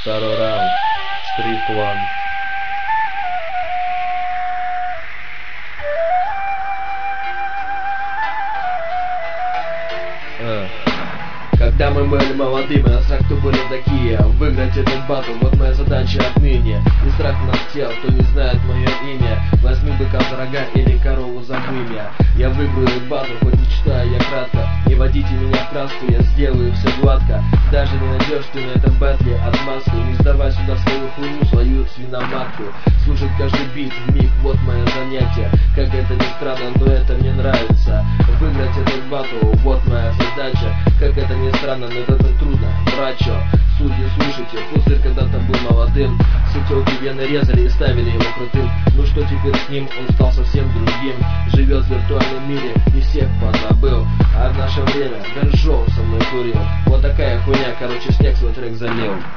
Второй раунд. Стрит 1. Когда мы были молодыми, нас кто были такие? Выиграть этот батл, вот моя задача отныне. И страх нас тел, кто не знает мое имя. Возьми быка за рога или корову за вымя. Я выиграю этот батл, хоть не читаю я кратко. Не водите меня в краску, я сделаю все гладко. Даже не найдешь ты на этом батле отмазку. Не сдавай сюда свою хуйню, свою свиноматку. Слушать каждый бит в миг, вот мое занятие. Как это ни странно, но это мне нравится. Выиграть этот батл, вот моя задача. Как это ни странно, но это трудно, брачо. Судьи, слушайте, пузырь когда-то был молодым. Все телки вены резали и ставили его крутым. Ну что теперь с ним, он стал совсем другим. Живет в виртуальном мире, не всех позабыл. А в наше время Бенжоу со мной курил. Вот такая хуйня, короче, снег свой трек залил.